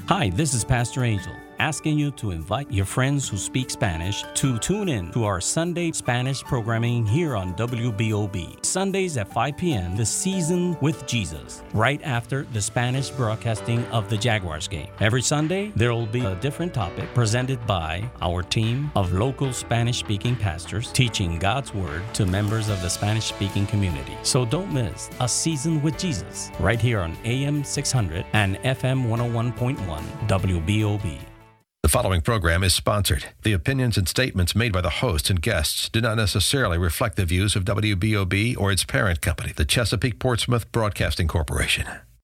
Hi, this is Pastor Angel, asking you to invite your friends who speak Spanish to tune in to our Sunday Spanish programming here on WBOB. Sundays at 5 p.m., The Season with Jesus, right after the Spanish broadcasting of the Jaguars game. Every Sunday, there will be a different topic presented by our team of local Spanish-speaking pastors teaching God's Word to members of the Spanish-speaking community. So don't miss A Season with Jesus, right here on AM 600 and FM 101.1 WBOB. The following program is sponsored. The opinions and statements made by the hosts and guests do not necessarily reflect the views of WBOB or its parent company, the Chesapeake Portsmouth Broadcasting Corporation.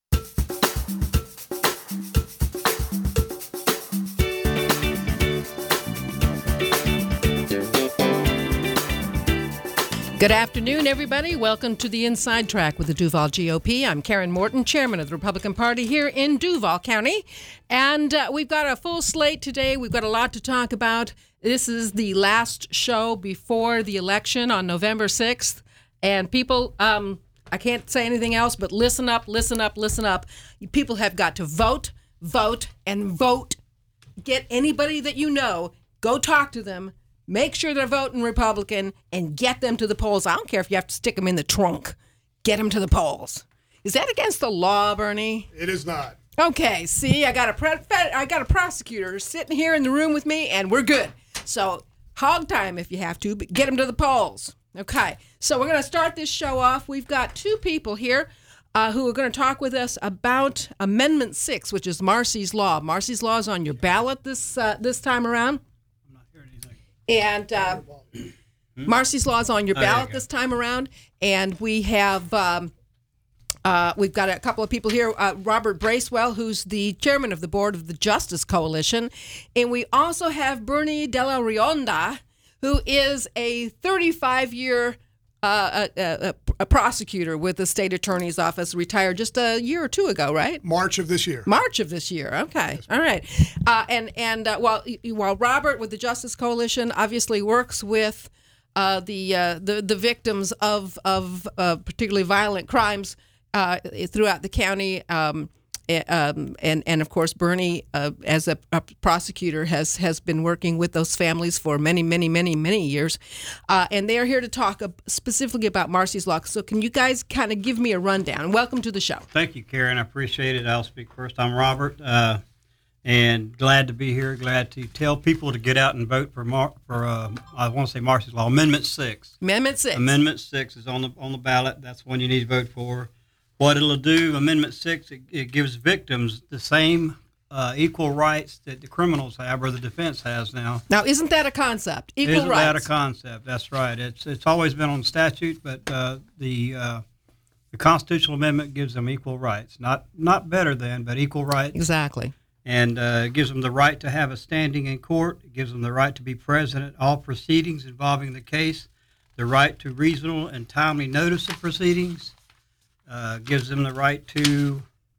Good afternoon, everybody. Welcome to the Inside Track with the Duval GOP. I'm Karen Morton, chairman of the Republican Party here in Duval County. And we've got a full slate today. We've got a lot to talk about. This is the last show before the election on November 6th. And people, I can't say anything else, but listen up, listen up, listen up. People have got to vote, vote, and vote. Get anybody that you know, go talk to them. Make sure they're voting Republican and get them to the polls. I don't care if you have to stick them in the trunk. Get them to the polls. Is that against the law, Bernie? It is not. Okay, see, I got a prosecutor sitting here in the room with me, and we're good. So hog time if you have to, but get them to the polls. Okay, so we're going to start this show off. We've got two people here who are going to talk with us about Amendment 6, which is Marsy's Law. Marsy's Law is on your ballot this time around. And Marsy's Law is on your ballot this time around. And we have we've got a couple of people here. Robert Bracewell, who's the chairman of the board of the Justice Coalition. And we also have Bernie De La Rionda, who is a 35-year a prosecutor with the state attorney's office, retired just a year or two ago, right? March of this year. Okay. All right. While Robert with the Justice Coalition obviously works with the victims of particularly violent crimes throughout the county, and of course Bernie as a prosecutor has been working with those families for many years, and they are here to talk specifically about Marsy's Law. So can you guys kind of give me a rundown? Welcome to the show. Thank you, Karen. I appreciate it. I'll speak first. I'm Robert, and glad to be here. Glad to tell people to get out and vote for I want to say Marsy's Law, Amendment 6. Amendment 6. Amendment 6 is on the ballot. That's one you need to vote for. What it'll do, Amendment 6, it gives victims the same equal rights that the criminals have or the defense has now. Now, isn't that a concept? Equal rights. Isn't that a concept? That's right. It's always been on statute, but the constitutional amendment gives them equal rights. Not better than, but equal rights. Exactly. And it gives them the right to have a standing in court. It gives them the right to be present at all proceedings involving the case, the right to reasonable and timely notice of proceedings. Gives them the right to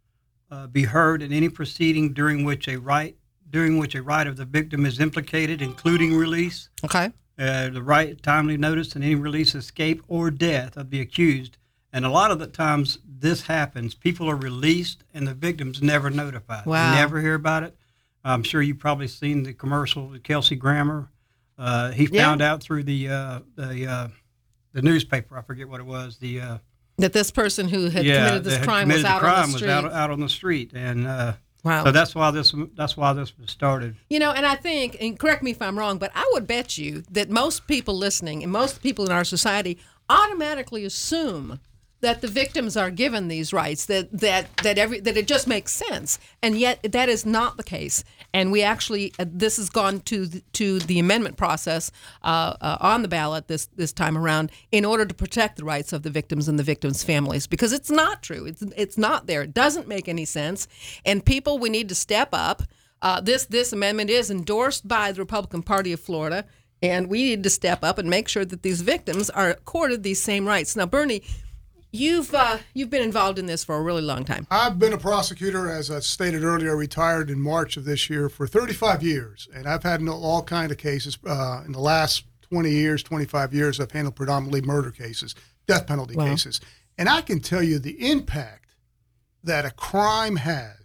be heard in any proceeding during which a right of the victim is implicated, including release. Okay. The right to timely notice in any release, escape, or death of the accused. And a lot of the times this happens. People are released and the victim's never notified. Wow. They never hear about it. I'm sure you've probably seen the commercial with Kelsey Grammer. He found out through the newspaper. I forget what it was. That this person who had committed this crime was out on the street. Out on the street, and wow. So that's why this was started. You know, and I think, and correct me if I'm wrong, but I would bet you that most people listening and most people in our society automatically assume that the victims are given these rights, that it just makes sense, and yet that is not the case. And we actually this has gone to the amendment process on the ballot this time around in order to protect the rights of the victims and the victims' families, because it's not true. It's not there. It doesn't make any sense. And people, we need to step up. This amendment is endorsed by the Republican Party of Florida, and we need to step up and make sure that these victims are accorded these same rights. Now, Bernie, You've been involved in this for a really long time. I've been a prosecutor, as I stated earlier, retired in March of this year for 35 years, and I've had all kind of cases. In the last 20 years, 25 years, I've handled predominantly murder cases, death penalty cases. And I can tell you the impact that a crime has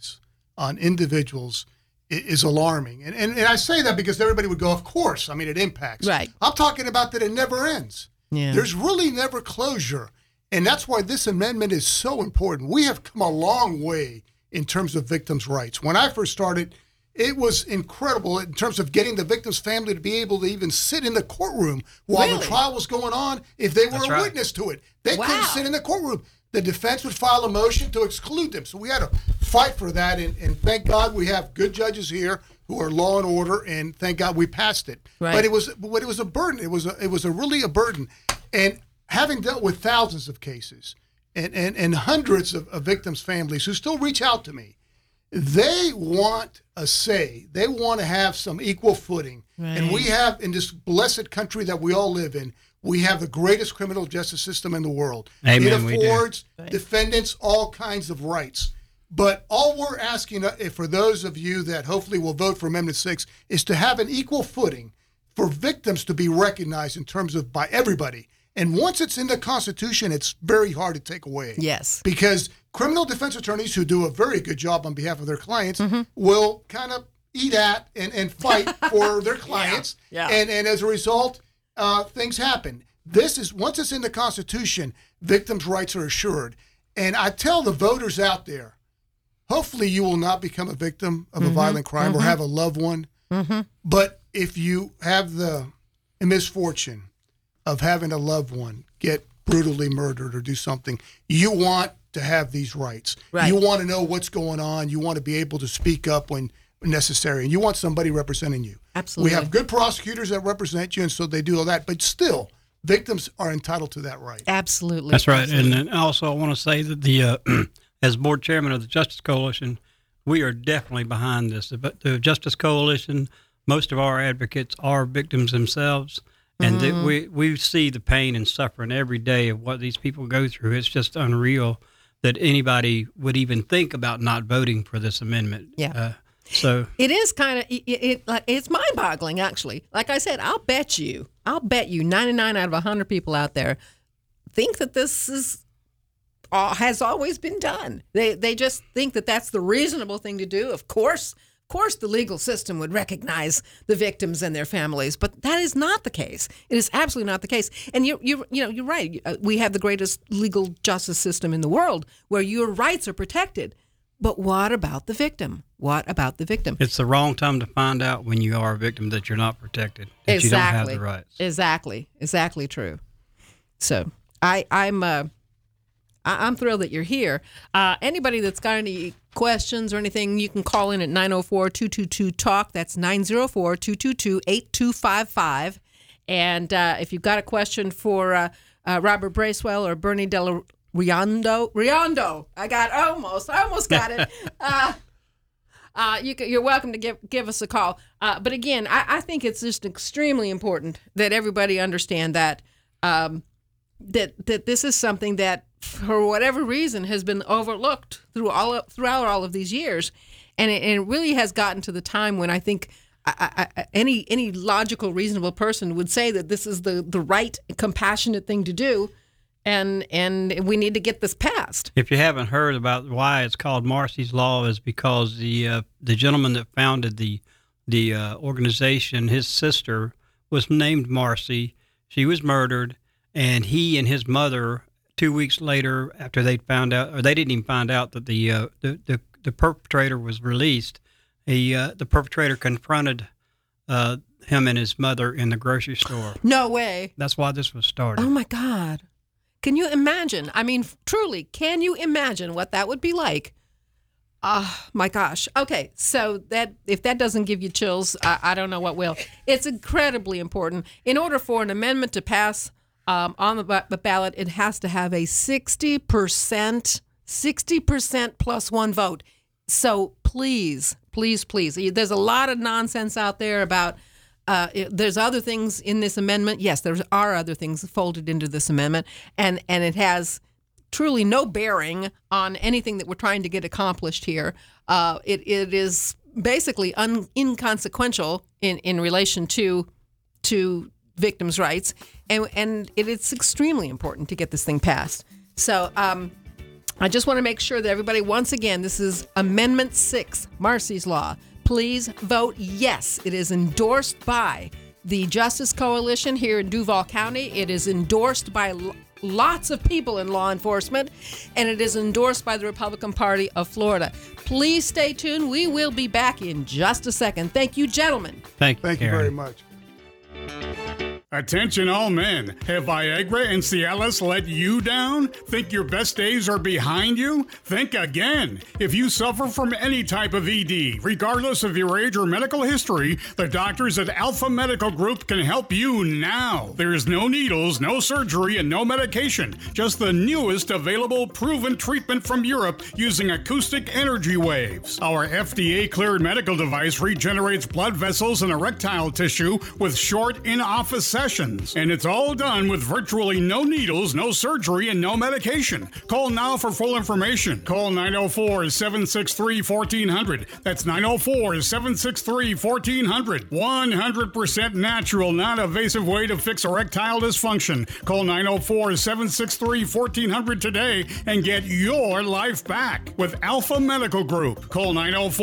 on individuals is alarming. And I say that because everybody would go, of course. I mean, it impacts. Right. I'm talking about that it never ends. Yeah. There's really never closure. And that's why this amendment is so important. We have come a long way in terms of victims' rights. When I first started, it was incredible in terms of getting the victim's family to be able to even sit in the courtroom while the trial was going on if they were a witness to it. They couldn't sit in the courtroom. The defense would file a motion to exclude them. So we had to fight for that. And thank God we have good judges here who are law and order, and thank God we passed it. Right. But it was a burden. It was really a burden. And having dealt with thousands of cases and hundreds of victims' families who still reach out to me, they want a say. They want to have some equal footing. Right. And we have, in this blessed country that we all live in, we have the greatest criminal justice system in the world. Amen, it affords defendants all kinds of rights. But all we're asking for those of you that hopefully will vote for Amendment 6 is to have an equal footing for victims to be recognized in terms of by everybody. And once it's in the Constitution, it's very hard to take away. Yes. Because criminal defense attorneys who do a very good job on behalf of their clients will kind of eat at and fight for their clients. Yeah. And as a result, things happen. Once it's in the Constitution, victims' rights are assured. And I tell the voters out there, hopefully you will not become a victim of a violent crime or have a loved one. But if you have the misfortune of having a loved one get brutally murdered or do something, you want to have these rights. Right. You want to know what's going on. You want to be able to speak up when necessary. And you want somebody representing you. Absolutely. We have good prosecutors that represent you, and so they do all that. But still, victims are entitled to that right. Absolutely. That's right. Absolutely. And then also I want to say that the as board chairman of the Justice Coalition, we are definitely behind this. The Justice Coalition, most of our advocates are victims themselves. And that we see the pain and suffering every day of what these people go through. It's just unreal that anybody would even think about not voting for this amendment. Yeah. So it is kind of it's mind-boggling, actually. Like I said, I'll bet you 99 out of 100 people out there think that this has always been done. They just think that that's the reasonable thing to do. Of course, the legal system would recognize the victims and their families, but that is not the case. It is absolutely not the case. And you're right. We have the greatest legal justice system in the world where your rights are protected. But what about the victim? What about the victim? It's the wrong time to find out when you are a victim that you're not protected, that you don't have the rights. Exactly true. So I'm thrilled that you're here. Anybody that's got any questions or anything, you can call in at 904-222-TALK. That's 904-222-8255. And if you've got a question for Robert Bracewell or Bernie Del Riondo, I almost got it. You're welcome to give us a call. But again, I think it's just extremely important that everybody understand that that this is something that, for whatever reason, has been overlooked throughout all of these years, and it really has gotten to the time when I think any logical, reasonable person would say that this is the right, compassionate thing to do, and we need to get this passed. If you haven't heard about why it's called Marsy's Law, is because the gentleman that founded the organization, his sister was named Marcy. She was murdered, and he and his mother, 2 weeks later, after they found out, or they didn't even find out that the perpetrator was released, the perpetrator confronted him and his mother in the grocery store. No way. That's why this was started. Oh my God. Can you imagine? I mean, truly, can you imagine what that would be like? Oh my gosh. Okay, so that if that doesn't give you chills, I don't know what will. It's incredibly important. In order for an amendment to pass on the ballot, it has to have a 60% plus one vote. So please. There's a lot of nonsense out there about there's other things in this amendment. Yes, there are other things folded into this amendment, and it has truly no bearing on anything that we're trying to get accomplished here. It is basically inconsequential in relation to victims' rights, and it's extremely important to get this thing passed. So I just want to make sure that everybody, once again, this is Amendment 6, Marsy's Law. Please vote yes. It is endorsed by the Justice Coalition here in Duval County. It is endorsed by lots of people in law enforcement, and it is endorsed by the Republican Party of Florida. Please stay tuned. We will be back in just a second. Thank you, gentlemen. Thank Thank you Karen. very much. Attention all men. Have Viagra and Cialis let you down? Think your best days are behind you? Think again. If you suffer from any type of ED, regardless of your age or medical history, the doctors at Alpha Medical Group can help you now. There's no needles, no surgery, and no medication. Just the newest available proven treatment from Europe using acoustic energy waves. Our FDA-cleared medical device regenerates blood vessels and erectile tissue with short in-office sessions. And it's all done with virtually no needles, no surgery, and no medication. Call now for full information. Call 904-763-1400. That's 904-763-1400. 100% natural, non-invasive way to fix erectile dysfunction. Call 904-763-1400 today and get your life back with Alpha Medical Group. Call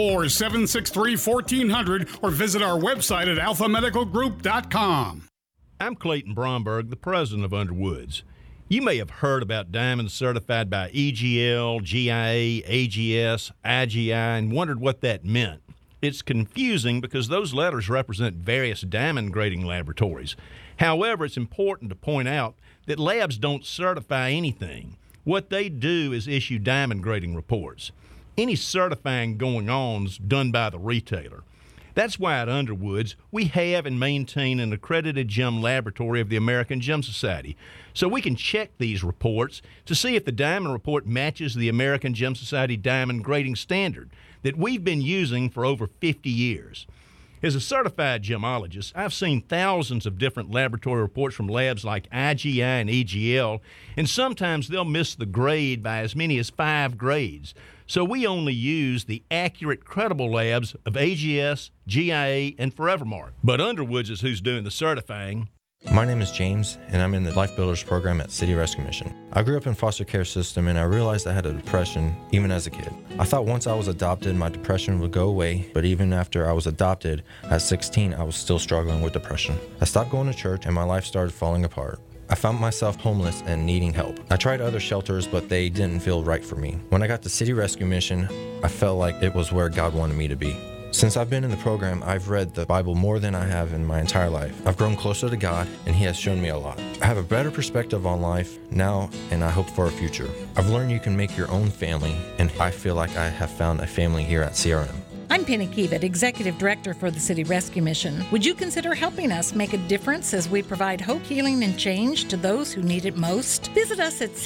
904-763-1400 or visit our website at alphamedicalgroup.com. I'm Clayton Bromberg, the president of Underwoods. You may have heard about diamonds certified by EGL, GIA, AGS, IGI, and wondered what that meant. It's confusing because those letters represent various diamond grading laboratories. However, it's important to point out that labs don't certify anything. What they do is issue diamond grading reports. Any certifying going on is done by the retailer. That's why at Underwoods, we have and maintain an accredited gem laboratory of the American Gem Society, so we can check these reports to see if the diamond report matches the American Gem Society diamond grading standard that we've been using for over 50 years. As a certified gemologist, I've seen thousands of different laboratory reports from labs like IGI and EGL, and sometimes they'll miss the grade by as many as 5 grades. So we only use the accurate, credible labs of AGS, GIA, and Forevermark. But Underwoods is who's doing the certifying. My name is James, and I'm in the Life Builders program at City Rescue Mission. I grew up in foster care system, and I realized I had a depression even as a kid. I thought once I was adopted, my depression would go away, but even after I was adopted, at 16, I was still struggling with depression. I stopped going to church, and my life started falling apart. I found myself homeless and needing help. I tried other shelters, but they didn't feel right for me. When I got to City Rescue Mission, I felt like it was where God wanted me to be. Since I've been in the program, I've read the Bible more than I have in my entire life. I've grown closer to God, and He has shown me a lot. I have a better perspective on life now, and I hope for a future. I've learned you can make your own family, and I feel like I have found a family here at CRM. I'm Penny Kiewit, Executive Director for the City Rescue Mission. Would you consider helping us make a difference as we provide hope, healing, and change to those who need it most? Visit us at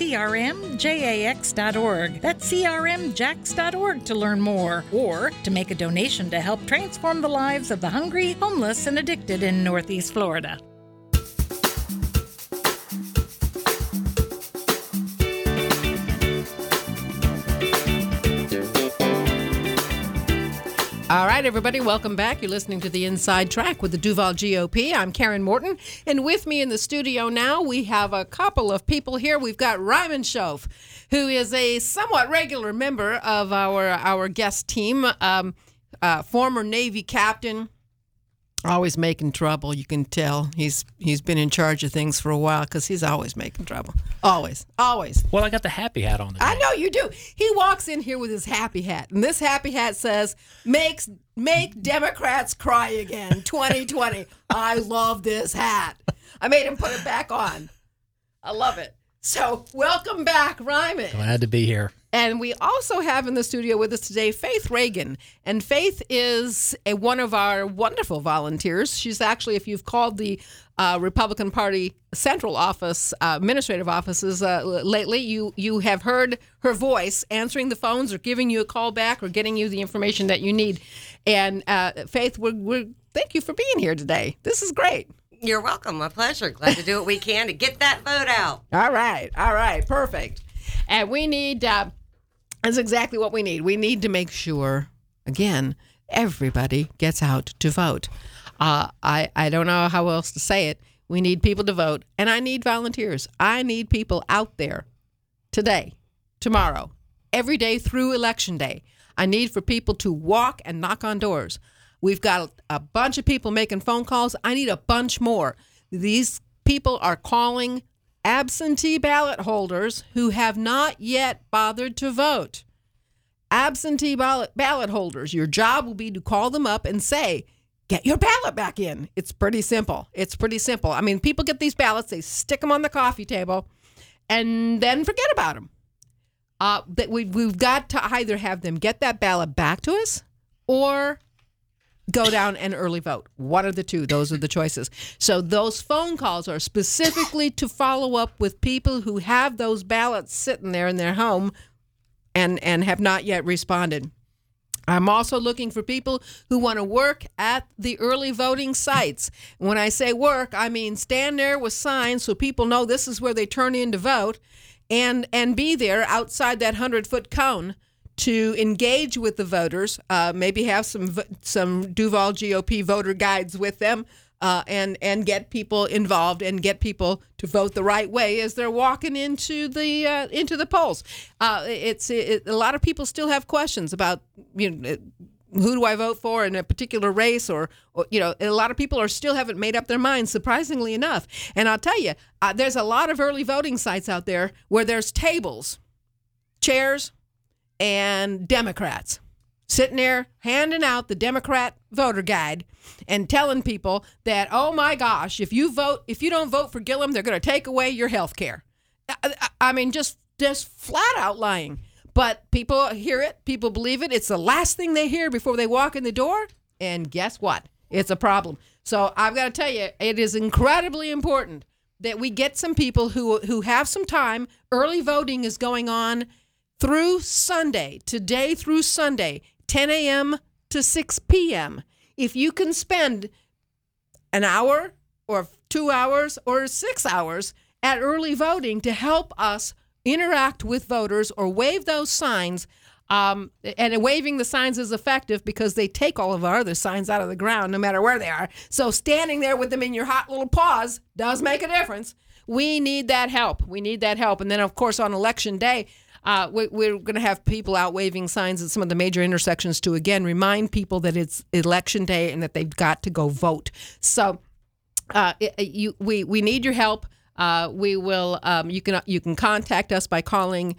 crmjax.org. That's crmjax.org to learn more, or to make a donation to help transform the lives of the hungry, homeless, and addicted in Northeast Florida. All right, everybody, welcome back. You're listening to the Inside Track with the Duval GOP. I'm Karen Morton, and with me in the studio now, we have a couple of people here. We've got Ryman Shoaf, who is a somewhat regular member of our guest team, former Navy captain, always making trouble. You can tell he's been in charge of things for a while because he's always making trouble. Always. Well, I got the happy hat on today. I know you do. He walks in here with his happy hat, and this happy hat says, make Democrats cry again, 2020. I love this hat. I made him put it back on. I love it. So welcome back, Ryman. Glad to be here. And we also have in the studio with us today Faith Reagan. And Faith is one of our wonderful volunteers. She's actually, if you've called the Republican Party Central Office, administrative offices lately, you have heard her voice answering the phones or giving you a call back or getting you the information that you need. And Faith, we're thank you for being here today. This is great. You're welcome. My pleasure. Glad to do what we can to get that vote out. All right. Perfect. And we need... That's exactly what we need. We need to make sure, again, everybody gets out to vote. I don't know how else to say it. We need people to vote, and I need volunteers. I need people out there today, tomorrow, every day through Election Day. I need for people to walk and knock on doors. We've got a bunch of people making phone calls. I need a bunch more. These people are calling absentee ballot holders who have not yet bothered to vote. Absentee ballot holders, your job will be to call them up and say, get your ballot back in. It's pretty simple. I mean, people get these ballots, they stick them on the coffee table, and then forget about them. That we've got to either have them get that ballot back to us or go down and early vote. One of the two. Those are the choices. So those phone calls are specifically to follow up with people who have those ballots sitting there in their home and have not yet responded. I'm also looking for people who want to work at the early voting sites. When I say work, I mean stand there with signs so people know this is where they turn in to vote, and be there outside that 100-foot cone to engage with the voters, maybe have some Duval GOP voter guides with them, and get people involved and get people to vote the right way as they're walking into the polls. A lot of people still have questions about, who do I vote for in a particular race, or a lot of people still haven't made up their minds, surprisingly enough. And I'll tell you, there's a lot of early voting sites out there where there's tables, chairs, and Democrats sitting there handing out the Democrat voter guide and telling people that, oh my gosh, if you don't vote for Gillum, they're going to take away your health care. I mean, just flat out lying. But people hear it, people believe it. It's the last thing they hear before they walk in the door. And guess what? It's a problem. So I've got to tell you, it is incredibly important that we get some people who have some time. Early voting is going on through Sunday, today through Sunday, 10 a.m. to 6 p.m. If you can spend an hour or 2 hours or 6 hours at early voting to help us interact with voters or wave those signs, and waving the signs is effective because they take all of our other signs out of the ground no matter where they are. So standing there with them in your hot little paws does make a difference. We need that help. And then, of course, on Election Day, we're going to have people out waving signs at some of the major intersections to, again, remind people that it's Election Day and that they've got to go vote. So we need your help. We will. You can contact us by calling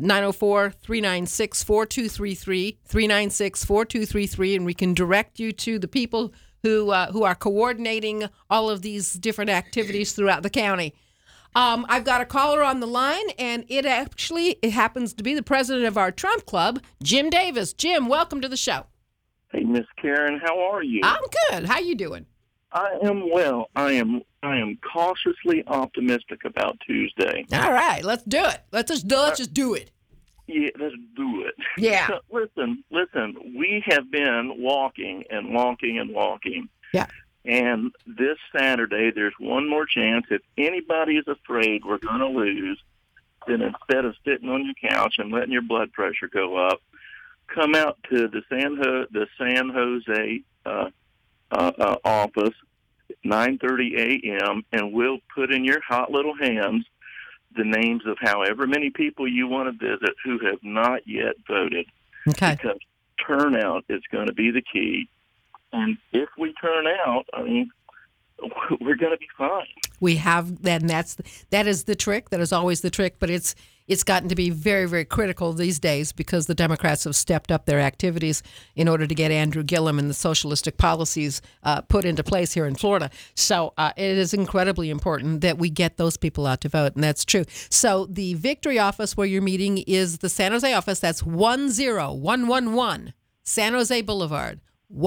904-396-4233, 396-4233, and we can direct you to the people who are coordinating all of these different activities throughout the county. I've got a caller on the line, and it happens to be the president of our Trump Club, Jim Davis. Jim, welcome to the show. Hey, Miss Karen, how are you? I'm good. How you doing? I am well. I am cautiously optimistic about Tuesday. All right, let's do it. Let's just do it. Yeah, let's do it. Yeah. So, listen. We have been walking. Yeah. And this Saturday, there's one more chance. If anybody is afraid we're going to lose, then instead of sitting on your couch and letting your blood pressure go up, come out to the San Jose office at 9:30 a.m. and we'll put in your hot little hands the names of however many people you want to visit who have not yet voted. Okay. Because turnout is going to be the key. And if we turn out, I mean, we're going to be fine. We have that, and that is the trick. That is always the trick, but it's gotten to be very, very critical these days because the Democrats have stepped up their activities in order to get Andrew Gillum and the socialistic policies put into place here in Florida. So it is incredibly important that we get those people out to vote, and that's true. So the Victory office where you're meeting is the San Jose office. That's 10111 San Jose Boulevard.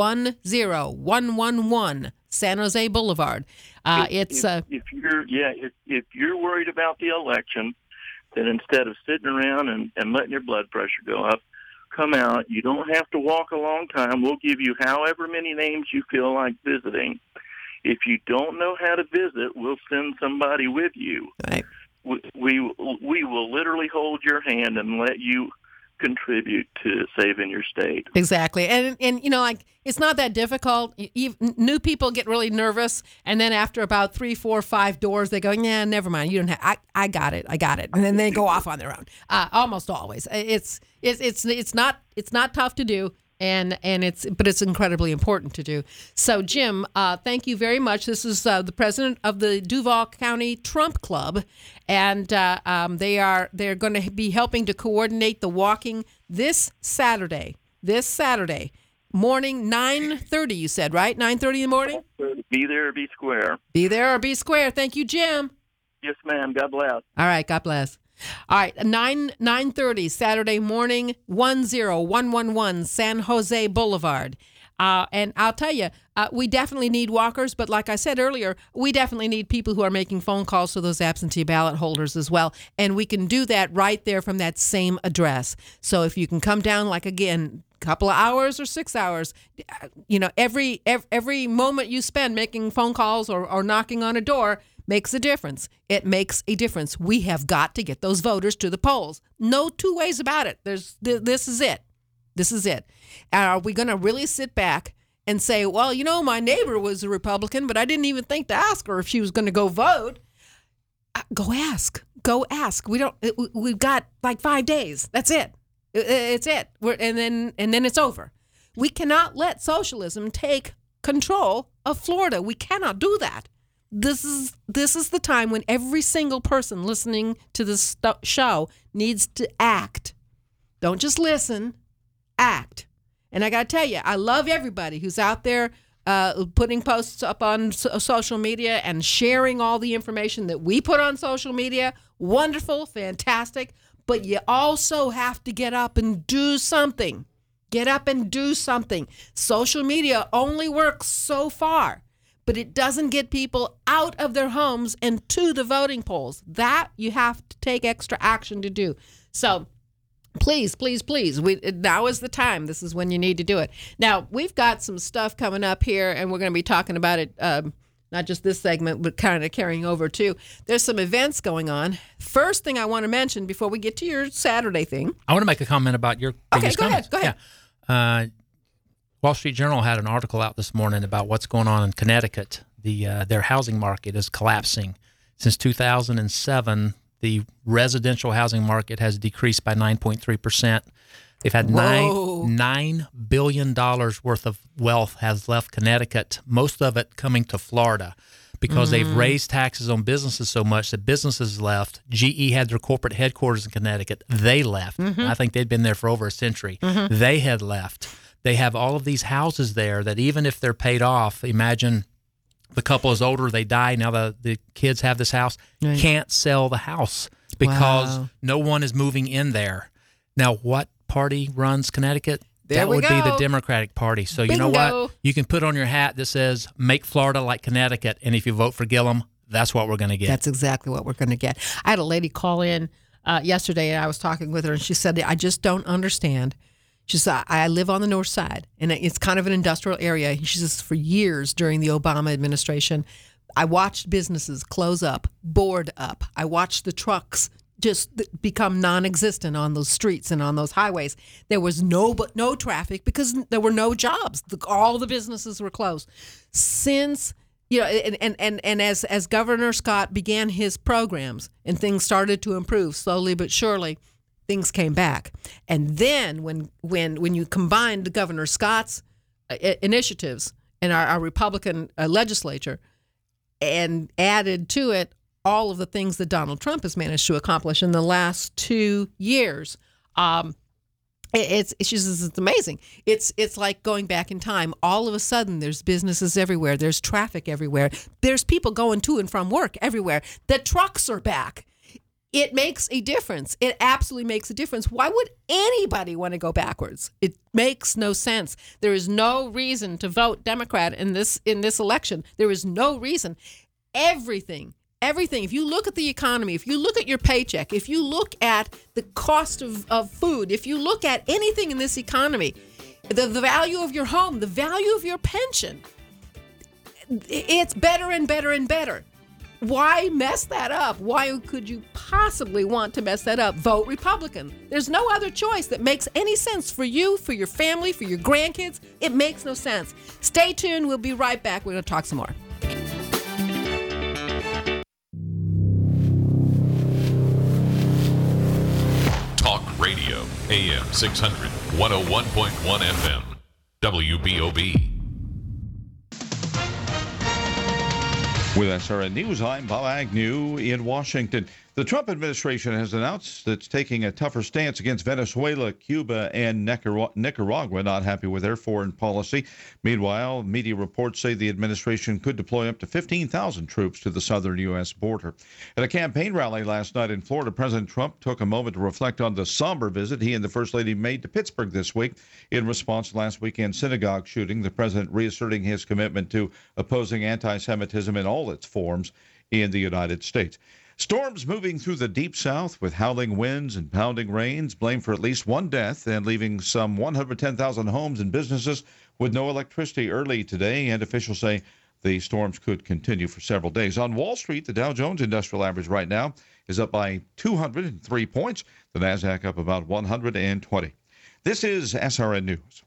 10111 San Jose Boulevard. If you're worried about the election, then instead of sitting around and letting your blood pressure go up, come out. You don't have to walk a long time. We'll give you however many names you feel like visiting. If you don't know how to visit, we'll send somebody with you. Right. We will literally hold your hand and let you contribute to saving your state. Exactly. And like, it's not that difficult. New people get really nervous, and then after about 3, 4, 5 doors, they go, "Yeah, never mind. You don't have. I got it. And then they go off on their own. Almost always. It's not tough to do. And it's incredibly important to do. So, Jim, thank you very much. This is the president of the Duval County Trump Club, and they're going to be helping to coordinate the walking this Saturday morning, 9:30. You said, right? 9:30 in the morning. Be there or be square. Be there or be square. Thank you, Jim. Yes, ma'am. God bless. All right. God bless. All right, 9:30 Saturday morning, 10111 San Jose Boulevard. And I'll tell you, we definitely need walkers, but like I said earlier, we definitely need people who are making phone calls to those absentee ballot holders as well. And we can do that right there from that same address. So if you can come down, like, again, a couple of hours or 6 hours, every moment you spend making phone calls or knocking on a door makes a difference. It makes a difference. We have got to get those voters to the polls. No two ways about it. This is it. This is it. And are we going to really sit back and say, well, my neighbor was a Republican, but I didn't even think to ask her if she was going to go vote? Go ask. Go ask. We've got like 5 days. That's it. It's it. And then it's over. We cannot let socialism take control of Florida. We cannot do that. This is the time when every single person listening to this show needs to act. Don't just listen, act. And I got to tell you, I love everybody who's out there putting posts up on social media and sharing all the information that we put on social media. Wonderful, fantastic. But you also have to get up and do something. Get up and do something. Social media only works so far, but it doesn't get people out of their homes and to the voting polls. That you have to take extra action to do. So please, please, please, now is the time. This is when you need to do it. Now, we've got some stuff coming up here, and we're going to be talking about it, not just this segment, but kind of carrying over, too. There's some events going on. First thing I want to mention before we get to your Saturday thing. I want to make a comment about your previous comments. Go ahead. Yeah. Wall Street Journal had an article out this morning about what's going on in Connecticut. Their housing market is collapsing. Since 2007, the residential housing market has decreased by 9.3%. They've had $9 billion worth of wealth has left Connecticut, most of it coming to Florida, because they've raised taxes on businesses so much that businesses left. GE had their corporate headquarters in Connecticut. They left. I think they'd been there for over a century. They had left. They have all of these houses there that even if they're paid off, imagine the couple is older, they die, now the kids have this house, can't sell the house because no one is moving in there. Now, what party runs Connecticut? That would be the Democratic Party. So you know what? You can put on your hat that says, make Florida like Connecticut, and if you vote for Gillum, that's what we're going to get. That's exactly what we're going to get. I had a lady call in yesterday, and I was talking with her, and she said, I just don't understand. She said, I live on the north side, and it's kind of an industrial area. She says, for years during the Obama administration, I watched businesses close up, board up. I watched the trucks just become non-existent on those streets and on those highways. There was no traffic because there were no jobs. All the businesses were closed. Since, and as Governor Scott began his programs and things started to improve slowly but surely, things came back. And then when you combined Governor Scott's initiatives and our Republican legislature and added to it all of the things that Donald Trump has managed to accomplish in the last 2 years, it's amazing. It's like going back in time. All of a sudden, there's businesses everywhere. There's traffic everywhere. There's people going to and from work everywhere. The trucks are back. It makes a difference. It absolutely makes a difference. Why would anybody want to go backwards? It makes no sense. There is no reason to vote Democrat in this election. There is no reason. Everything. If you look at the economy, if you look at your paycheck, if you look at the cost of food, if you look at anything in this economy, the value of your home, the value of your pension, it's better and better and better. Why mess that up? Why could you possibly want to mess that up? Vote Republican. There's no other choice that makes any sense for you, for your family, for your grandkids. It makes no sense. Stay tuned. We'll be right back. We're going to talk some more. Talk Radio, AM 600, 101.1 FM, WBOB. With SRN News, I'm Bob Agnew in Washington. The Trump administration has announced it's taking a tougher stance against Venezuela, Cuba, and Nicaragua, not happy with their foreign policy. Meanwhile, media reports say the administration could deploy up to 15,000 troops to the southern U.S. border. At a campaign rally last night in Florida, President Trump took a moment to reflect on the somber visit he and the First Lady made to Pittsburgh this week in response to last weekend's synagogue shooting, the president reasserting his commitment to opposing anti-Semitism in all its forms in the United States. Storms moving through the deep south with howling winds and pounding rains, blamed for at least one death and leaving some 110,000 homes and businesses with no electricity early today, and officials say the storms could continue for several days. On Wall Street, the Dow Jones Industrial Average right now is up by 203 points. The NASDAQ up about 120. This is SRN News.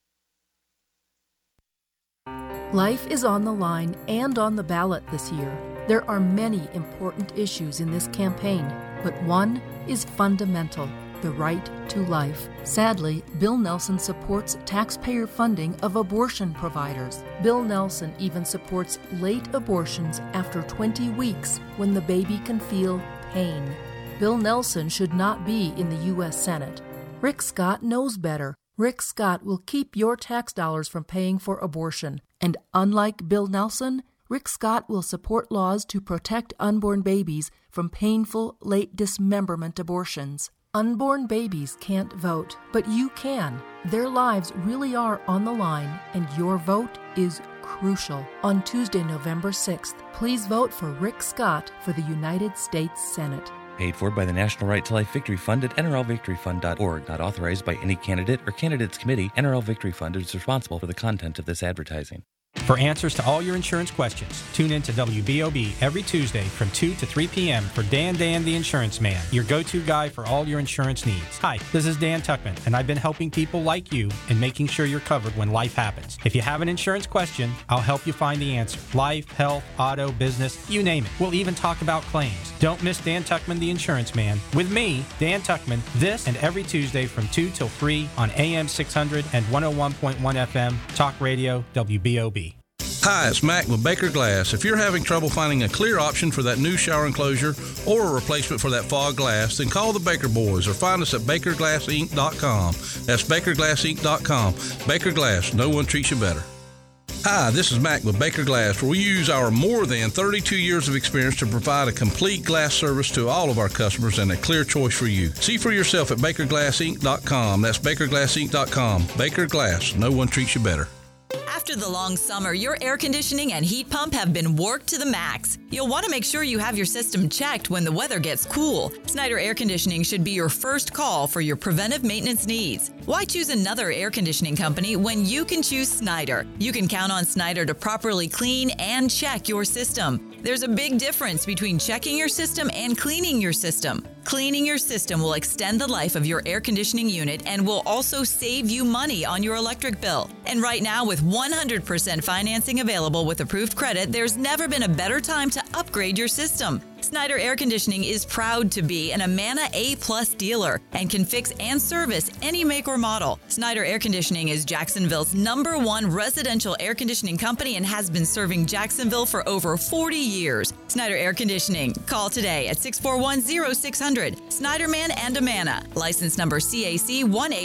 Life is on the line and on the ballot this year. There are many important issues in this campaign, but one is fundamental: the right to life. Sadly, Bill Nelson supports taxpayer funding of abortion providers. Bill Nelson even supports late abortions after 20 weeks when the baby can feel pain. Bill Nelson should not be in the U.S. Senate. Rick Scott knows better. Rick Scott will keep your tax dollars from paying for abortion. And unlike Bill Nelson, Rick Scott will support laws to protect unborn babies from painful late dismemberment abortions. Unborn babies can't vote, but you can. Their lives really are on the line, and your vote is crucial. On Tuesday, November 6th, please vote for Rick Scott for the United States Senate. Paid for by the National Right to Life Victory Fund at NRLVictoryFund.org. Not authorized by any candidate or candidates committee. NRL Victory Fund is responsible for the content of this advertising. For answers to all your insurance questions, tune in to WBOB every Tuesday from 2 to 3 p.m. for Dan the Insurance Man, your go-to guy for all your insurance needs. Hi, this is Dan Tuckman, and I've been helping people like you in making sure you're covered when life happens. If you have an insurance question, I'll help you find the answer. Life, health, auto, business, you name it. We'll even talk about claims. Don't miss Dan Tuckman, the Insurance Man, with me, Dan Tuckman, this and every Tuesday from 2 till 3 on AM 600 and 101.1 FM, Talk Radio, WBOB. Hi, it's Mac with Baker Glass. If you're having trouble finding a clear option for that new shower enclosure or a replacement for that fog glass, then call the Baker Boys or find us at BakerGlassInc.com. That's BakerGlassInc.com. Baker Glass, no one treats you better. Hi, this is Mac with Baker Glass, where we use our more than 32 years of experience to provide a complete glass service to all of our customers and a clear choice for you. See for yourself at BakerGlassInc.com. That's BakerGlassInc.com. Baker Glass, no one treats you better. After the long summer, your air conditioning and heat pump have been worked to the max. You'll want to make sure you have your system checked when the weather gets cool. Snyder Air Conditioning should be your first call for your preventive maintenance needs. Why choose another air conditioning company when you can choose Snyder? You can count on Snyder to properly clean and check your system. There's a big difference between checking your system and cleaning your system. Cleaning your system will extend the life of your air conditioning unit and will also save you money on your electric bill. And right now, with 100% financing available with approved credit, there's never been a better time to upgrade your system. Snyder Air Conditioning is proud to be an Amana A+ dealer and can fix and service any make or model. Snyder Air Conditioning is Jacksonville's #1 residential air conditioning company and has been serving Jacksonville for over 40 years. Snyder Air Conditioning. Call today at 641-0600. Snyderman and Amana. License number CAC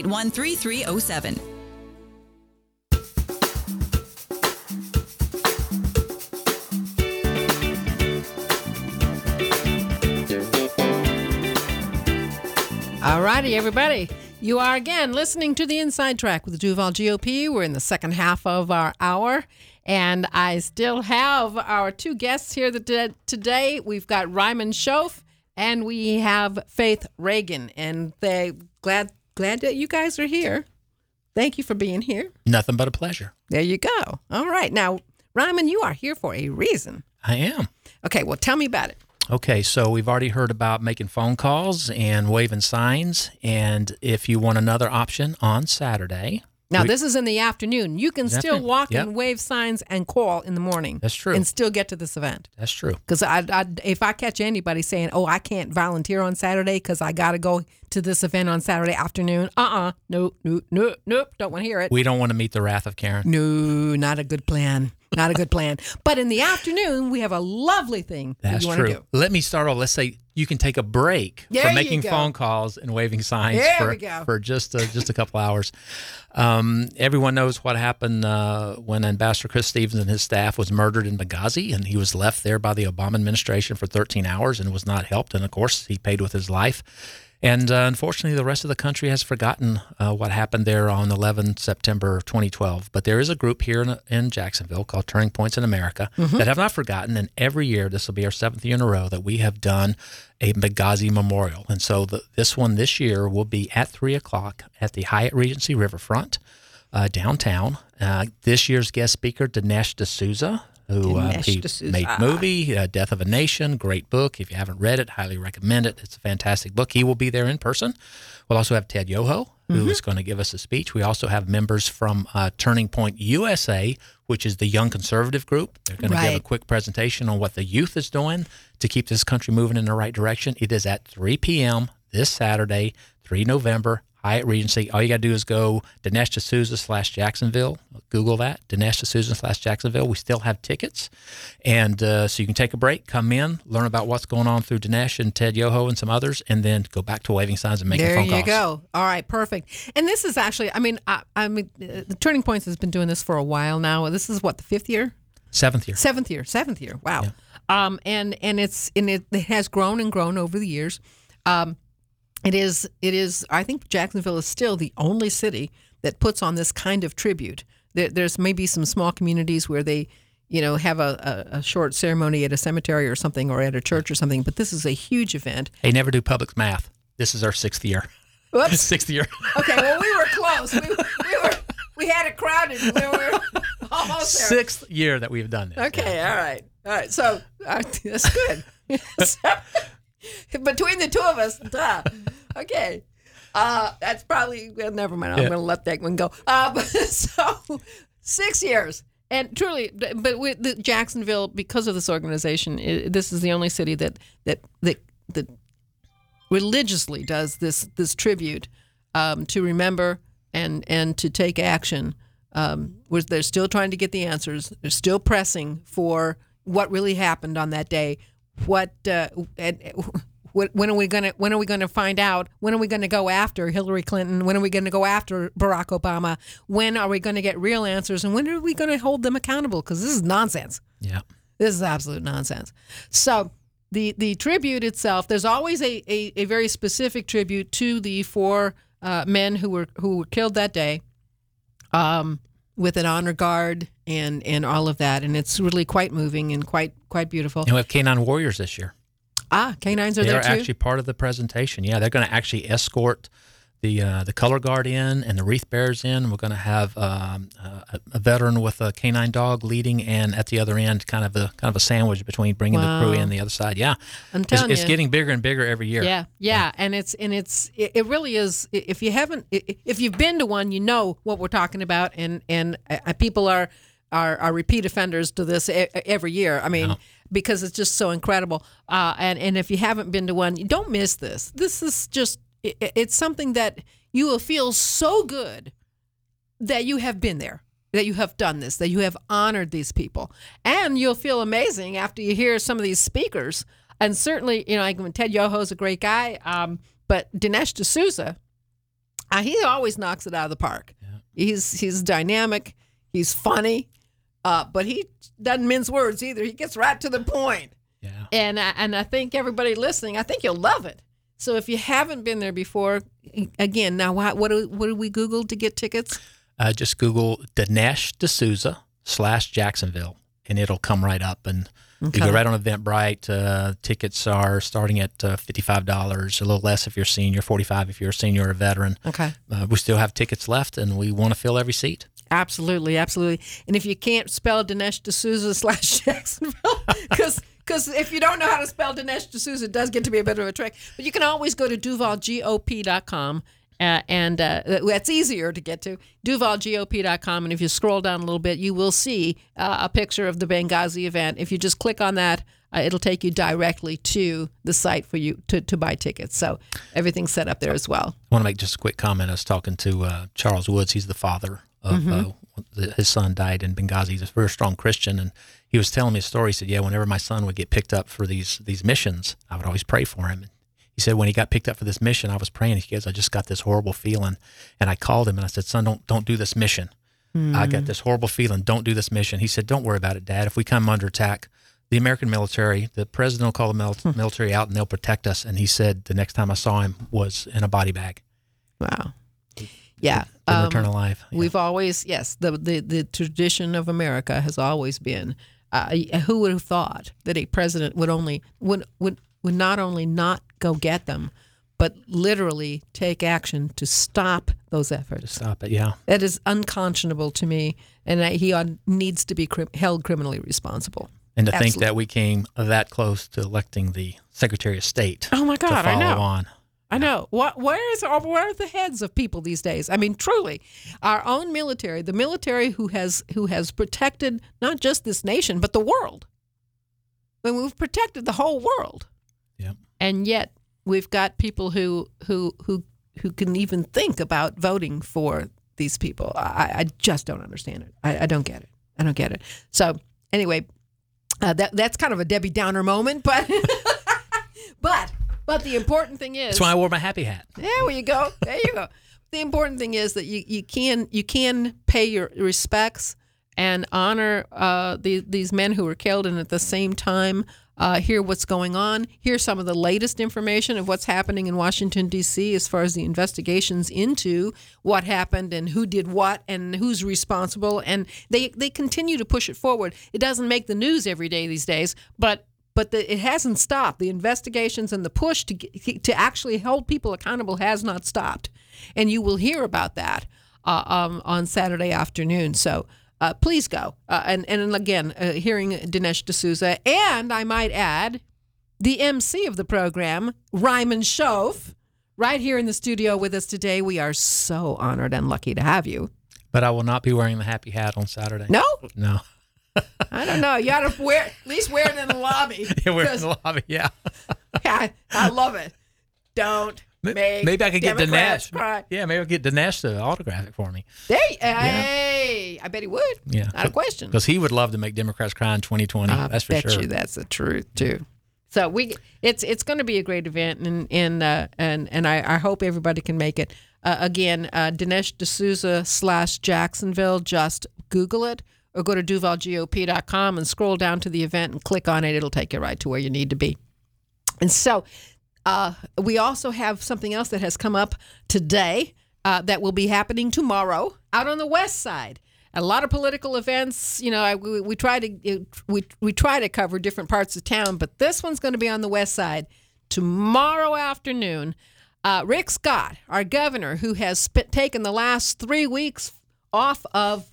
1813307. All righty, everybody. You are again listening to the Inside Track with the Duval GOP. We're in the second half of our hour, and I still have our two guests here today. We've got Ryman Shoaf, and we have Faith Reagan, and they glad that you guys are here. Thank you for being here. Nothing but a pleasure. There you go. All right. Now, Ryman, you are here for a reason. I am. Okay, well, tell me about it. Okay, so we've already heard about making phone calls and waving signs. And if you want another option on Saturday. Now, this is in the afternoon. You can still walk and wave signs and call in the morning. That's true. And still get to this event. That's true. Because if I catch anybody saying, oh, I can't volunteer on Saturday because I got to go to this event on Saturday afternoon, nope, don't want to hear it. We don't want to meet the wrath of Karen. No, not a good plan. Not a good plan. But in the afternoon, we have a lovely thing that you want to do. Let me start off. Let's say you can take a break from making phone calls and waving signs for just a couple hours. Everyone knows what happened when Ambassador Chris Stevens and his staff was murdered in Benghazi, and he was left there by the Obama administration for 13 hours and was not helped. And, of course, he paid with his life. And unfortunately, the rest of the country has forgotten what happened there on 11 September 2012. But there is a group here in Jacksonville called Turning Points in America that have not forgotten. And every year, this will be our 7th year in a row that we have done a Benghazi memorial. And so this one this year will be at 3 o'clock at the Hyatt Regency Riverfront downtown. This year's guest speaker, Dinesh D'Souza, who made movie, Death of a Nation, great book. If you haven't read it, highly recommend it. It's a fantastic book. He will be there in person. We'll also have Ted Yoho, who is going to give us a speech. We also have members from Turning Point USA, which is the young conservative group. They're going to give a quick presentation on what the youth is doing to keep this country moving in the right direction. It is at 3 p.m. this Saturday, 3 November, Hyatt Regency. All you got to do is go Dinesh D'Souza /Jacksonville. Google that, Dinesh D'Souza /Jacksonville. We still have tickets. And so you can take a break, come in, learn about what's going on through Dinesh and Ted Yoho and some others, and then go back to waving signs and making phone calls. There you go. All right, perfect. And this is actually, the Turning Points has been doing this for a while now. This is what, the 5th year? 7th year. 7th year. Wow. Yeah. And it has grown and grown over the years. It is. I think Jacksonville is still the only city that puts on this kind of tribute. There's maybe some small communities where they, have a short ceremony at a cemetery or something, or at a church or something. But this is a huge event. Hey, never do public math. This is our 6th year. Whoops. 6th year. Okay. Well, we were close. We had it crowded. We were almost there. 6th year that we've done this. Okay. Yeah. All right. So that's good. Between the two of us, okay. That's probably, never mind. I'm going to let that one go. So 6 years. And truly, but with Jacksonville, because of this organization, this is the only city that religiously does this tribute to remember and to take action. Where they're still trying to get the answers. They're still pressing for what really happened on that day. When are we going to find out? When are we going to go after Hillary Clinton? When are we going to go after Barack Obama? When are we going to get real answers? And when are we going to hold them accountable? Because this is nonsense. Yeah, this is absolute nonsense. So the tribute itself, there's always a very specific tribute to the 4 men who were killed that day, with an honor guard and all of that, and it's really quite moving and quite beautiful. And we have Canine Warriors this year. Canines are there too? They're actually part of the presentation. Yeah, they're going to actually escort the color guard in and the wreath bearers in. We're going to have a veteran with a canine dog leading, and at the other end, kind of a sandwich between bringing the crew in the other side. Yeah, I'm telling you, it's getting bigger and bigger every year. Yeah, and it really is. If you've been to one, you know what we're talking about, and people are repeat offenders to this every year. I mean. Because it's just so incredible. And if you haven't been to one, don't miss this. This is just, it's something that you will feel so good that you have been there, that you have done this, that you have honored these people. And you'll feel amazing after you hear some of these speakers. And certainly, Ted Yoho's a great guy, but Dinesh D'Souza, he always knocks it out of the park. Yeah. He's dynamic, he's funny. But he doesn't mince words either. He gets right to the point. Yeah. And I think everybody listening, I think you'll love it. So if you haven't been there before, again, now what do we Google to get tickets? Just Google Dinesh D'Souza /Jacksonville, and it'll come right up. And you go right on Eventbrite. Tickets are starting at $55, a little less if you're a senior, $45 if you're a senior or a veteran. Okay. We still have tickets left, and we want to fill every seat. Absolutely, absolutely. And if you can't spell Dinesh D'Souza / Jacksonville, because if you don't know how to spell Dinesh D'Souza, it does get to be a bit of a trick. But you can always go to DuvalGOP.com, and that's easier to get to, DuvalGOP.com. And if you scroll down a little bit, you will see a picture of the Benghazi event. If you just click on that, it'll take you directly to the site for you to buy tickets. So everything's set up there as well. I want to make just a quick comment. I was talking to Charles Woods. He's the father of his son died in Benghazi. He's a very strong Christian, and he was telling me a story. He said, whenever my son would get picked up for these missions, I would always pray for him. And he said, when he got picked up for this mission, I was praying. He goes, I just got this horrible feeling. And I called him and I said, son, don't do this mission. I got this horrible feeling. Don't do this mission. He said, don't worry about it, Dad. If we come under attack, the American military, the president will call the military out and they'll protect us. And he said the next time I saw him was in a body bag. Wow. Yeah. Didn't return alive. Yeah. We've always, the tradition of America has always been, who would have thought that a president would not only not go get them, but literally take action to stop those efforts. To stop it, yeah. That is unconscionable to me, and he needs to be held criminally responsible. And to think that we came that close to electing the Secretary of State. Oh my God, to follow I know. On. I know. Where are the heads of people these days? I mean, truly, our own military, the military who has protected not just this nation but the world. When we've protected the whole world. Yeah. And yet we've got people who can even think about voting for these people. I just don't understand it. I don't get it. I don't get it. So anyway, that's kind of a Debbie Downer moment, but but the important thing is, that's why I wore my happy hat. There you go. There you go. The important thing is that you can pay your respects and honor these men who were killed, and at the same time hear what's going on. Hear some of the latest information of what's happening in Washington, D.C. as far as the investigations into what happened and who did what and who's responsible. And they continue to push it forward. It doesn't make the news every day these days, but it hasn't stopped. The investigations and the push to actually hold people accountable has not stopped. And you will hear about that on Saturday afternoon. So please go. And again, hearing Dinesh D'Souza, and I might add, the MC of the program, Ryman Shoaf, right here in the studio with us today. We are so honored and lucky to have you. But I will not be wearing the happy hat on Saturday. No? No. I don't know. You ought to at least wear it in the lobby. Yeah, wear it in the lobby, yeah. Yeah, I love it. Don't make maybe I could get Democrats Dinesh. cry. Yeah, maybe I'll get Dinesh to autograph it for me. Hey, I bet he would. Yeah. Not a question. Because he would love to make Democrats cry in 2020. That's for sure. I bet you that's the truth, too. So it's going to be a great event, and I hope everybody can make it. Again, Dinesh D'Souza / Jacksonville, just Google it. Or go to DuvalGOP.com and scroll down to the event and click on it. It'll take you right to where you need to be. And so we also have something else that has come up today that will be happening tomorrow out on the west side. A lot of political events. You know, we try to cover different parts of town, but this one's going to be on the west side tomorrow afternoon. Rick Scott, our governor, who has taken the last 3 weeks off of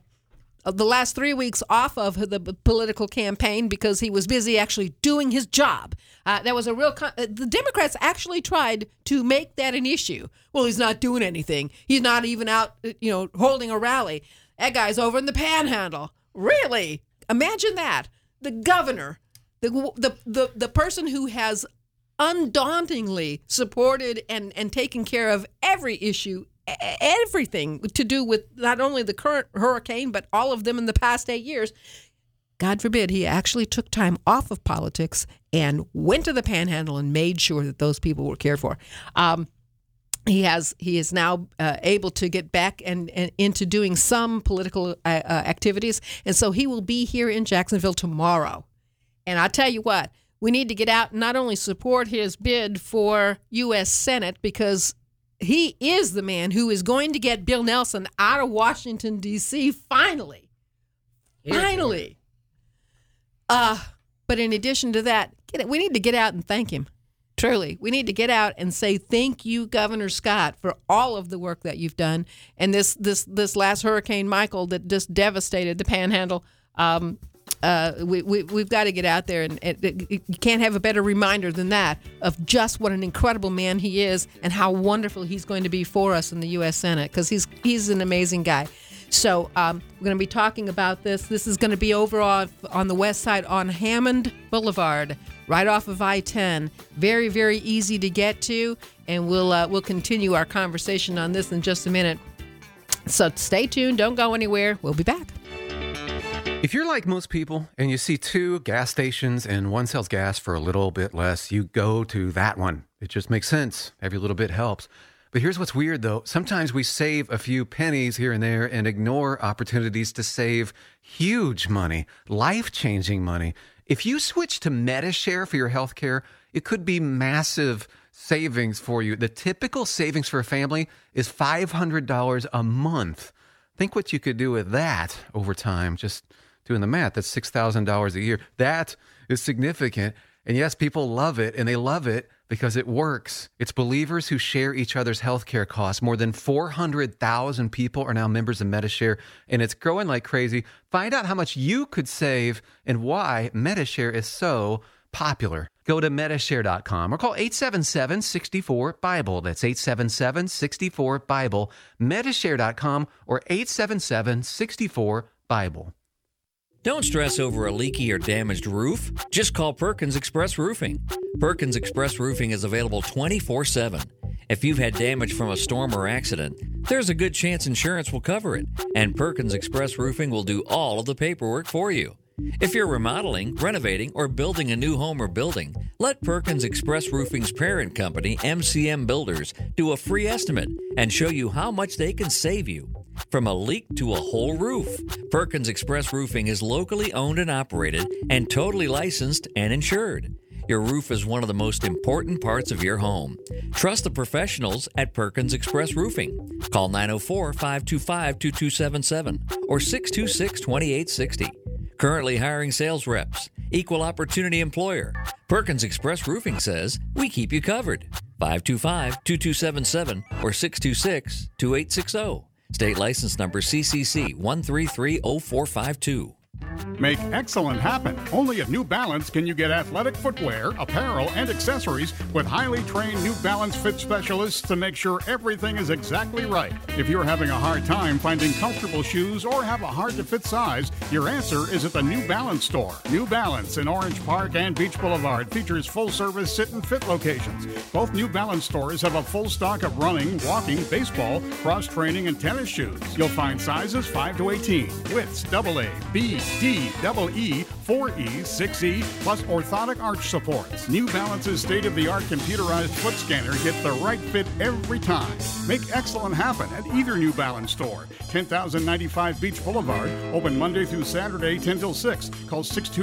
the political campaign because he was busy actually doing his job. That was a real. The Democrats actually tried to make that an issue. Well, he's not doing anything. He's not even out, holding a rally. That guy's over in the Panhandle. Really? Imagine that. The governor, the person who has undauntingly supported and taken care of every issue, everything to do with not only the current hurricane, but all of them in the past 8 years. God forbid he actually took time off of politics and went to the Panhandle and made sure that those people were cared for. He is now able to get back and into doing some political activities, and so he will be here in Jacksonville tomorrow. And I tell you what, we need to get out and not only support his bid for U.S. Senate, because he is the man who is going to get Bill Nelson out of Washington, D.C. finally. But in addition to that, we need to get out and thank him. Truly, we need to get out and say thank you, Governor Scott, for all of the work that you've done. And this last Hurricane Michael that just devastated the Panhandle. We've got to get out there, and you can't have a better reminder than that of just what an incredible man he is and how wonderful he's going to be for us in the U.S. Senate, because he's an amazing guy. So we're going to be talking about this. This is going to be over on the west side on Hammond Boulevard, right off of I-10. Very, very easy to get to, and we'll continue our conversation on this in just a minute. So stay tuned. Don't go anywhere. We'll be back. If you're like most people and you see two gas stations and one sells gas for a little bit less, you go to that one. It just makes sense. Every little bit helps. But here's what's weird, though. Sometimes we save a few pennies here and there and ignore opportunities to save huge money, life-changing money. If you switch to Medi-Share for your health care, it could be massive savings for you. The typical savings for a family is $500 a month. Think what you could do with that over time. Just doing the math, that's $6,000 a year. That is significant. And yes, people love it, and they love it because it works. It's believers who share each other's healthcare costs. More than 400,000 people are now members of Medi-Share, and it's growing like crazy. Find out how much you could save and why Medi-Share is so popular. Go to Medi-Share.com or call 877-64-BIBLE. That's 877-64-BIBLE. Medi-Share.com or 877-64-BIBLE. Don't stress over a leaky or damaged roof. Just call Perkins Express Roofing. Perkins Express Roofing is available 24/7. If you've had damage from a storm or accident, there's a good chance insurance will cover it, and Perkins Express Roofing will do all of the paperwork for you. If you're remodeling, renovating, or building a new home or building, let Perkins Express Roofing's parent company, MCM Builders, do a free estimate and show you how much they can save you. From a leak to a whole roof, Perkins Express Roofing is locally owned and operated and totally licensed and insured. Your roof is one of the most important parts of your home. Trust the professionals at Perkins Express Roofing. Call 904-525-2277 or 626-2860. Currently hiring sales reps. Equal opportunity employer. Perkins Express Roofing says we keep you covered. 525-2277 or 626-2860. State license number CCC 1330452. Make excellent happen. Only at New Balance can you get athletic footwear, apparel, and accessories with highly trained New Balance fit specialists to make sure everything is exactly right. If you're having a hard time finding comfortable shoes or have a hard-to-fit size, your answer is at the New Balance store. New Balance in Orange Park and Beach Boulevard features full-service sit and fit locations. Both New Balance stores have a full stock of running, walking, baseball, cross-training, and tennis shoes. You'll find sizes 5 to 18, widths AA, B, D, EE, 4E, 6E, plus orthotic arch supports. New Balance's state-of-the-art computerized foot scanner gets the right fit every time. Make excellent happen at either New Balance store. 10,095 Beach Boulevard, open Monday through Saturday, 10 till 6. Call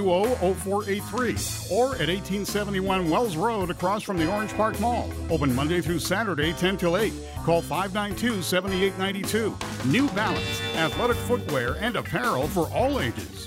620-0483. Or at 1871 Wells Road across from the Orange Park Mall, open Monday through Saturday, 10 till 8. Call 592-7892. New Balance, athletic footwear and apparel for all ages.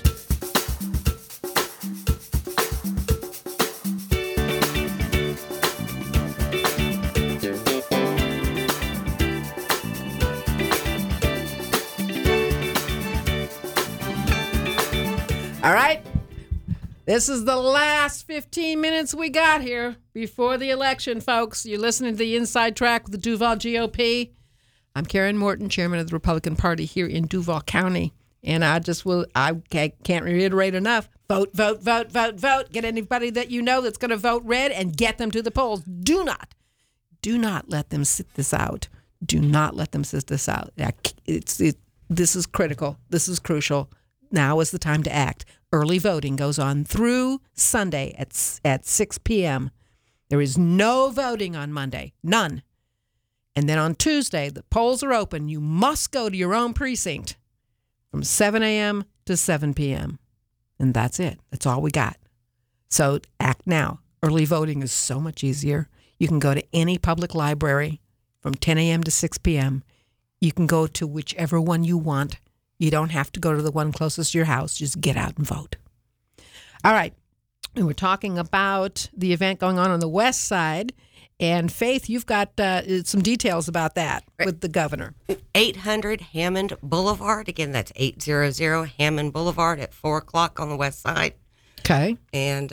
All right. This is the last 15 minutes we got here before the election, folks. You're listening to the Inside Track with the Duval GOP. I'm Karen Morton, chairman of the Republican Party here in Duval County. And I can't reiterate enough. Vote, vote, vote, vote, vote. Get anybody that you know that's going to vote red and get them to the polls. Do not let them sit this out. Do not let them sit this out. This is critical. This is crucial. Now is the time to act. Early voting goes on through Sunday at 6 p.m. There is no voting on Monday. None. And then on Tuesday, the polls are open. You must go to your own precinct from 7 a.m. to 7 p.m. And that's it. That's all we got. So act now. Early voting is so much easier. You can go to any public library from 10 a.m. to 6 p.m. You can go to whichever one you want. You don't have to go to the one closest to your house. Just get out and vote. All right. And we're talking about the event going on the west side. And Faith, you've got some details about that with the governor. 800 Hammond Boulevard. Again, that's 800 Hammond Boulevard at 4 o'clock on the west side. Okay. And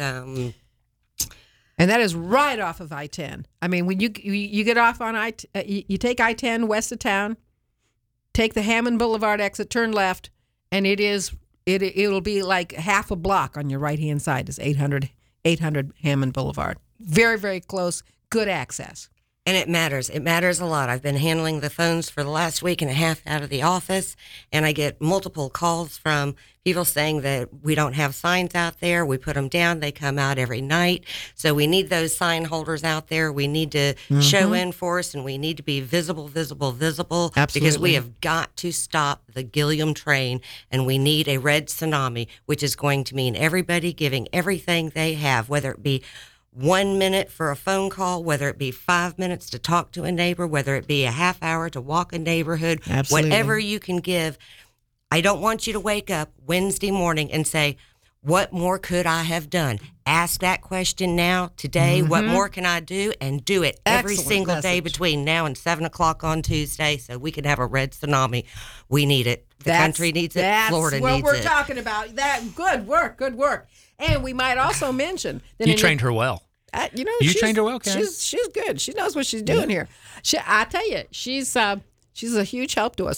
that is right off of I-10. I mean, when you get off on you take I-10 west of town, take the Hammond Boulevard exit, turn left, and it'll be like half a block on your right-hand side is 800 Hammond Boulevard. Very, very close. Good access. And it matters. It matters a lot. I've been handling the phones for the last week and a half out of the office, and I get multiple calls from people saying that we don't have signs out there. We put them down. They come out every night. So we need those sign holders out there. We need to show in for us, and we need to be visible. Absolutely. Because we have got to stop the Gilliam train, and we need a red tsunami, which is going to mean everybody giving everything they have, whether it be 1 minute for a phone call, whether it be 5 minutes to talk to a neighbor, whether it be a half hour to walk a neighborhood, Absolutely. Whatever you can give. I don't want you to wake up Wednesday morning and say, what more could I have done? Ask that question now, today. What more can I do? And do it every single day between now and 7 o'clock on Tuesday so we can have a red tsunami. We need it. The country needs it. Florida needs it. That's what we're talking about. Good work. And we might also mention that you trained her well. You trained her well, Karen. She's good. She knows what she's doing here. I tell you, she's a huge help to us.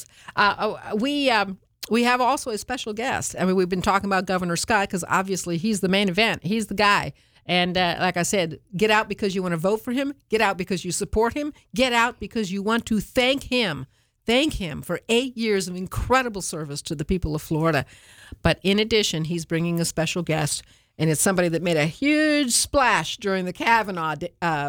We have also a special guest. I mean, we've been talking about Governor Scott because obviously he's the main event. He's the guy. And like I said, get out because you want to vote for him. Get out because you support him. Get out because you want to thank him. Thank him for 8 years of incredible service to the people of Florida. But in addition, he's bringing a special guest, and it's somebody that made a huge splash during the Kavanaugh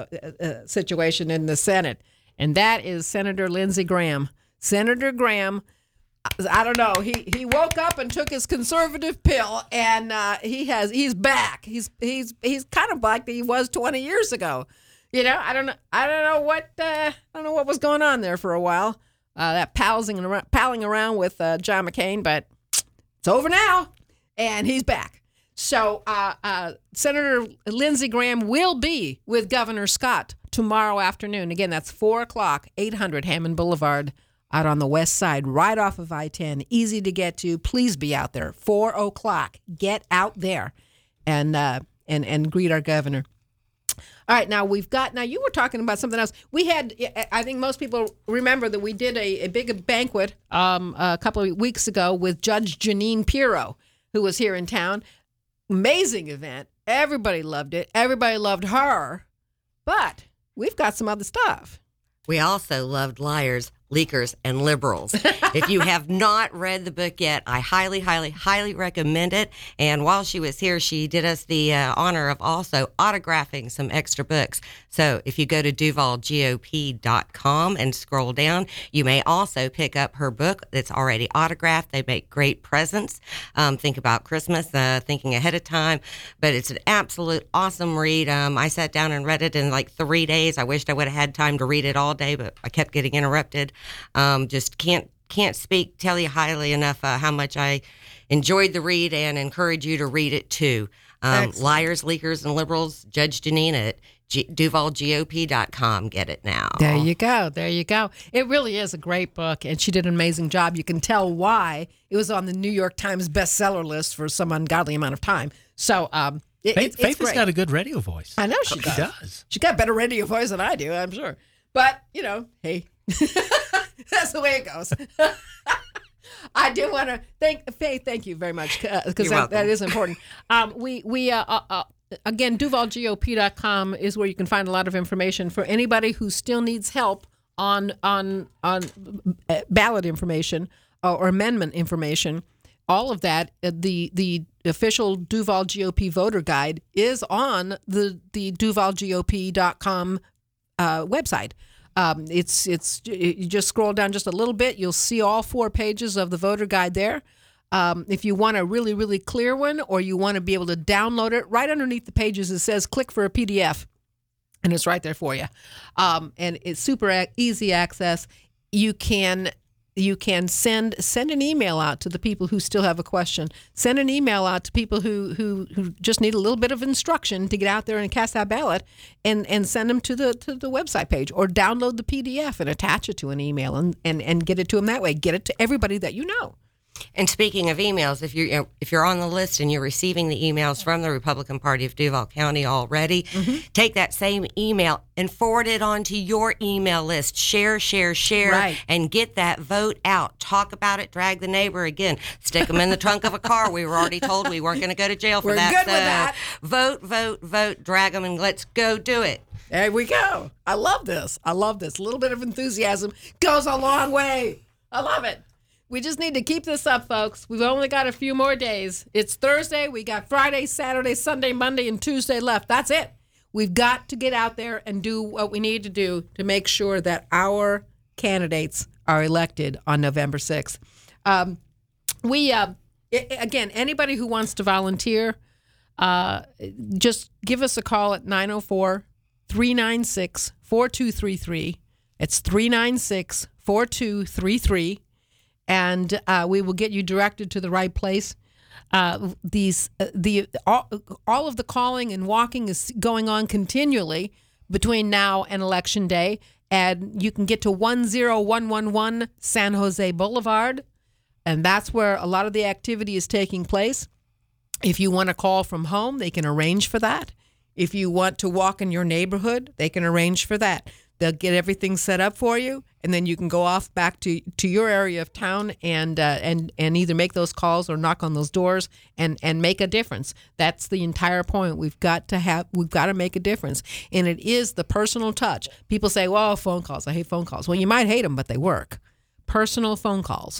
situation in the Senate, and that is Senator Lindsey Graham. Senator Graham, I don't know, he woke up and took his conservative pill, and he's back. He's kind of like he was 20 years ago. You know, I don't know what was going on there for a while. That palling around with John McCain, but it's over now, and he's back. So Senator Lindsey Graham will be with Governor Scott tomorrow afternoon. Again, that's 4 o'clock, 800 Hammond Boulevard, out on the west side, right off of I-10. Easy to get to. Please be out there. 4 o'clock. Get out there and greet our governor. All right, now you were talking about something else. We had, I think most people remember that we did a big banquet a couple of weeks ago with Judge Jeanine Pirro, who was here in town. Amazing event. Everybody loved it. Everybody loved her. But we've got some other stuff. We also loved liars, leakers, and liberals. If you have not read the book yet, I highly, highly, highly recommend it. And while she was here, she did us the honor of also autographing some extra books. So if you go to DuvalGOP.com and scroll down, you may also pick up her book that's already autographed. They make great presents. Think about Christmas, thinking ahead of time. But it's an absolute awesome read. I sat down and read it in like 3 days. I wished I would have had time to read it all day, but I kept getting interrupted. Just can't tell you highly enough how much I enjoyed the read and encourage you to read it too. Liars, Leakers, and Liberals, Judge Jeanine at DuvalGOP.com. Get it now. There you go. It really is a great book, and she did an amazing job. You can tell why it was on the New York Times bestseller list for some ungodly amount of time. So Faith has got a good radio voice. I know she does. She got a better radio voice than I do, I'm sure. But, hey, that's the way it goes. I do want to thank Faith. Thank you very much because that is important. Again, DuvalGOP.com is where you can find a lot of information for anybody who still needs help on ballot information or amendment information. All of that, the official Duval GOP voter guide is on the DuvalGOP.com website. You just scroll down just a little bit, you'll see all 4 pages of the voter guide there. If you want a really, really clear one, or you want to be able to download it, right underneath the pages it says click for a PDF, and it's right there for you. And it's super easy access. You can you can send an email out to the people who still have a question. Send an email out to people who just need a little bit of instruction to get out there and cast that ballot, and send them to the website page, or download the PDF and attach it to an email and get it to them that way. Get it to everybody that you know. And speaking of emails, if you're on the list and you're receiving the emails from the Republican Party of Duval County already, take that same email and forward it onto your email list. Share, Right. and get that vote out. Talk about it. Drag the neighbor again. Stick them in the trunk of a car. We were already told we weren't going to go to jail for We're that. good with that. Vote. Drag them, and let's go do it. There we go. I love this. A little bit of enthusiasm goes a long way. I love it. We just need to keep this up, folks. We've only got a few more days. It's Thursday. We got Friday, Saturday, Sunday, Monday, and Tuesday left. That's it. We've got to get out there and do what we need to do to make sure that our candidates are elected on November 6th. Again, anybody who wants to volunteer, just give us a call at 904-396-4233. It's 396-4233. And we will get you directed to the right place. All of the calling and walking is going on continually between now and Election Day, and you can get to 10111 San Jose Boulevard, and that's where a lot of the activity is taking place. If you want to call from home, they can arrange for that. If you want to walk in your neighborhood, they can arrange for that. They'll get everything set up for you, and then you can go off back to your area of town and either make those calls or knock on those doors and make a difference. That's the entire point. We've got to make a difference, and it is the personal touch. People say, "Well, phone calls. I hate phone calls." Well, you might hate them, but they work. Personal phone calls.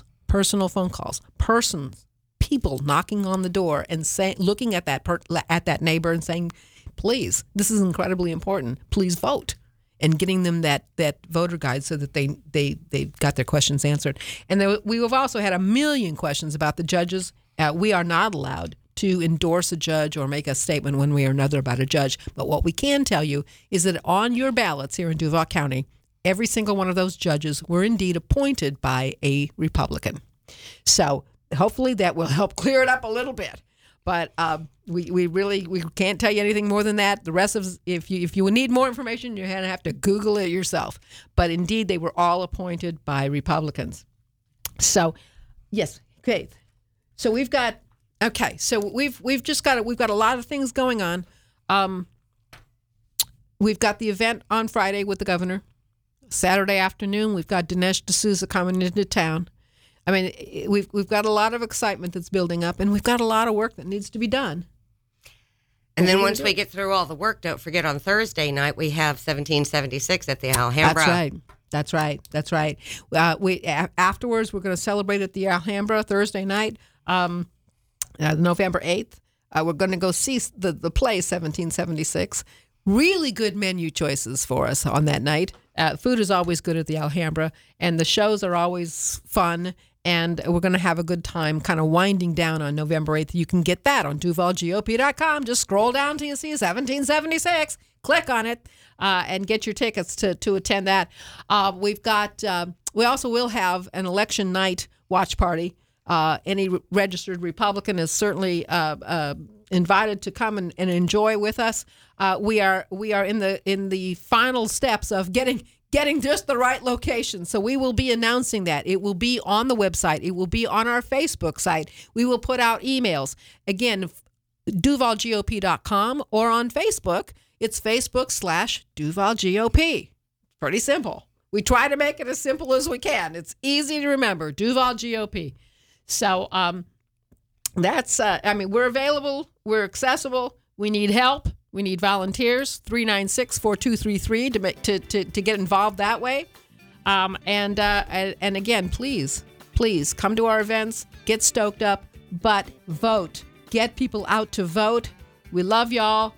People knocking on the door and looking at that neighbor and saying, "Please, this is incredibly important. Please vote." And getting them that voter guide so that they got their questions answered. And we have also had a million questions about the judges. We are not allowed to endorse a judge or make a statement one way or another about a judge. But what we can tell you is that on your ballots here in Duval County, every single one of those judges were indeed appointed by a Republican. So hopefully that will help clear it up a little bit. But we can't tell you anything more than that. The rest of, if you need more information, you're going to have to Google it yourself. But indeed, they were all appointed by Republicans. So, yes, okay. So we've got a lot of things going on. We've got the event on Friday with the governor. Saturday afternoon, we've got Dinesh D'Souza coming into town. I mean, we've got a lot of excitement that's building up, and we've got a lot of work that needs to be done. And then once we get through all the work, don't forget on Thursday night we have 1776 at the Alhambra. That's right. Afterwards, we're going to celebrate at the Alhambra Thursday night, November 8th. We're going to go see the play 1776. Really good menu choices for us on that night. Food is always good at the Alhambra, and the shows are always fun. And we're going to have a good time kind of winding down on November 8th. You can get that on DuvalGOP.com. Just scroll down till you see 1776. Click on it and get your tickets to attend that. We also will have an election night watch party. Any registered Republican is certainly invited to come and enjoy with us. We are in the final steps of getting just the right location. So we will be announcing that. It will be on the website. It will be on our Facebook site. We will put out emails. Again, DuvalGOP.com, or on Facebook. It's Facebook/DuvalGOP. Pretty simple. We try to make it as simple as we can. It's easy to remember, Duval GOP. So that's, we're available. We're accessible. We need help. We need volunteers, 396-4233 to get involved that way. And again, please come to our events, get stoked up, but vote. Get people out to vote. We love y'all.